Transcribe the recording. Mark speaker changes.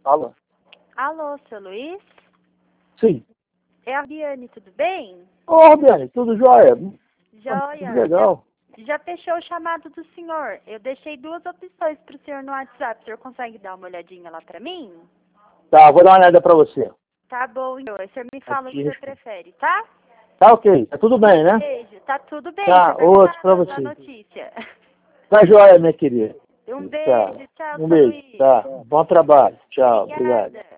Speaker 1: Alô?
Speaker 2: Alô, seu Luiz?
Speaker 1: Sim.
Speaker 2: É a Viane, tudo bem?
Speaker 1: Ô, Biane, tudo jóia?
Speaker 2: Joia.
Speaker 1: Tudo legal.
Speaker 2: Já fechou o chamado do senhor. Eu deixei duas opções para o senhor no WhatsApp. O senhor consegue dar uma olhadinha lá para mim?
Speaker 1: Tá, vou dar uma olhada pra você.
Speaker 2: Tá bom, senhor. O senhor me fala o que
Speaker 1: Aqui.
Speaker 2: o senhor prefere, tá?
Speaker 1: Tá ok, tá tudo bem, né?
Speaker 2: Beijo. Tá tudo bem.
Speaker 1: Tá,
Speaker 2: Você
Speaker 1: outro pra
Speaker 2: na
Speaker 1: você.
Speaker 2: notícia.
Speaker 1: Tá jóia, minha querida.
Speaker 2: Um
Speaker 1: Tá.
Speaker 2: beijo. Tchau,
Speaker 1: Um
Speaker 2: seu
Speaker 1: beijo.
Speaker 2: Luiz.
Speaker 1: Tá. Bom trabalho. Tchau. Obrigado.
Speaker 2: Obrigada.